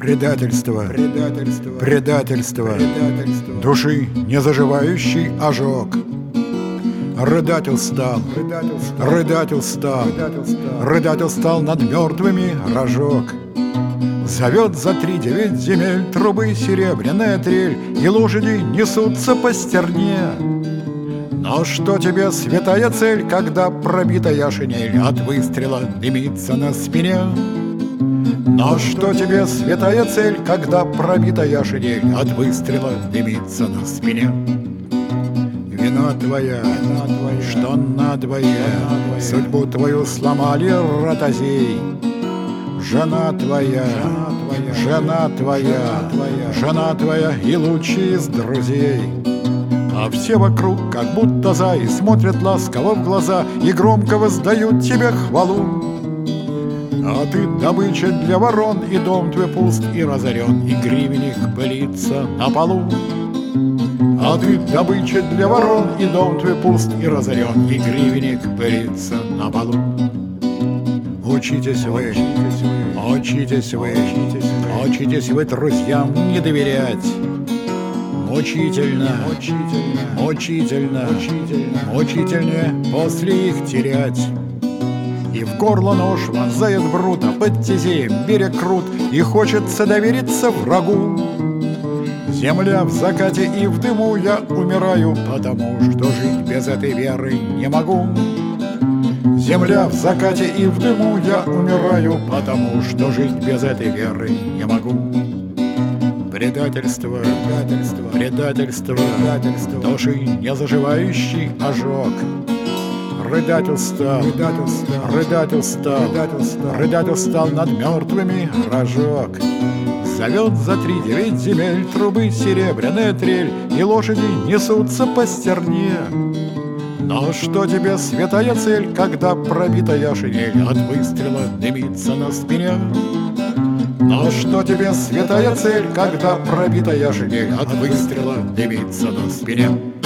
Предательство, предательство, души не заживающий ожог. Рыдатель стал, рыдатель стал над мертвыми рожок. Зовет за 3-9 земель трубы серебряная трель, и лошади несутся по стерне. Но что тебе святая цель, когда пробитая шинель от выстрела дымится на спине? Но что тебе святая цель, когда пробитая шинель от выстрела дымится на спине? Вина твоя, что надвое, судьбу твою сломали ротозей. Жена твоя, жена твоя и лучший из друзей. А все вокруг, как будто зай, смотрят ласково в глаза и громко воздают тебе хвалу. А ты добыча для ворон, и дом твой пуст и разорен, и гривенник пылится на полу. А ты добыча для ворон, и дом твой пуст и разорен, и гривенник пылится на полу. Учитесь вы, учитесь вы друзьям не доверять. Мучительно, мучительнее после их терять. И в горло нож вонзает брута, под тезеем берег крут, и хочется довериться врагу. Земля в закате и в дыму, я умираю, потому что жить без этой веры не могу. Земля в закате и в дыму, я умираю, потому что жить без этой веры не могу. Предательство, души не заживающий ожог. Рыдатель стал над мертвыми рожок. Зовет за 3-9 земель трубы серебряная трель, и лошади несутся по стерне. Но что тебе святая цель, когда пробитая шинель от выстрела дымится на спине? Но что тебе святая цель, когда пробитая шинель от выстрела дымится на спине?